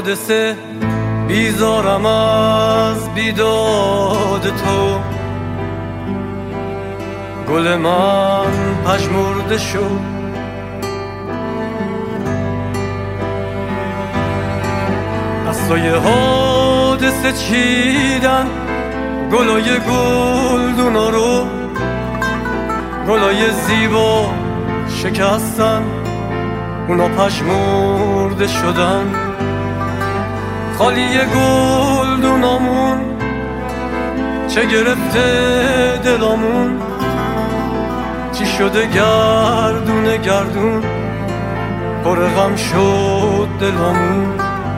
حادثه بیزارم از بیداد تو. گل من پژمرده شد، دستای حادثه چیدن گلای گلدونا رو، گلای زیبا شکستن اونا پژمرده شدن. خالی گلدونامون چه گرفته دلامون، چی شده گردون گردون پر غم شد دلامون.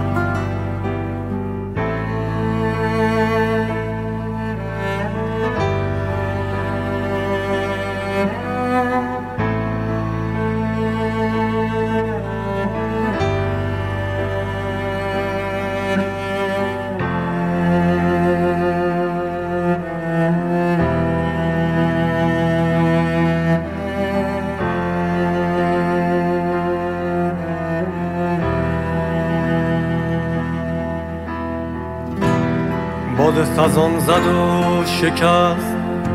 باد خزان زد و شکست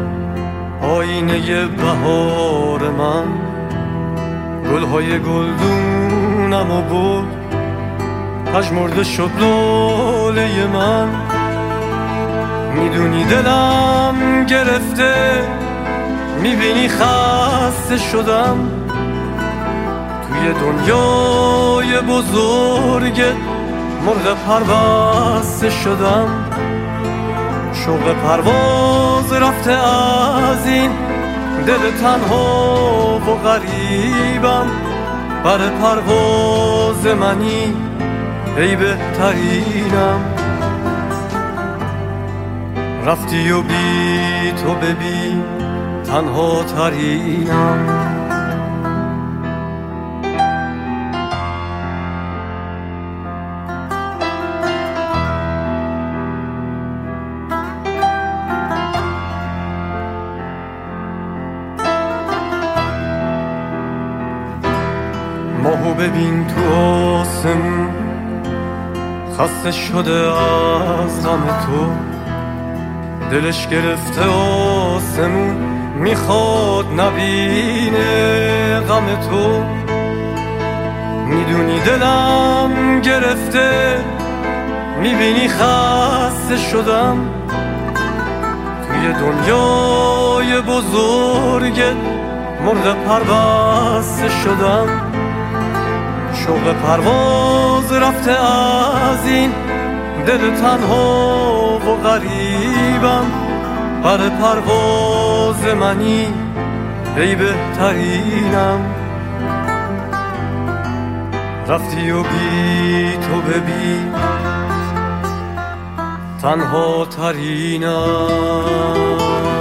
آینه بهار من، گلهای گلدونم و بود پژمرده شد لاله من. میدونی دلم گرفته، میبینی خسته شدم، توی دنیای بزرگ مرغ پربسته شدم. شوق پرواز رفته از این دل تنها و غریبم، بر پرواز منی ای بهترینم. رفتی و بی تو ببین تنها ترینم. ماهو ببین تو آسمون خسته شده از غم تو، دلش گرفته آسمون میخواد نبینه غم تو. میدونی دلم گرفته، میبینی خسته شدم، توی دنیای بزرگ مرغ پربسته شدم. شوق پرواز رفته از این دل تنها و غریبم، بر پرواز منی ای بهترینم. رفتی و بی تو ببین تنها ترینم.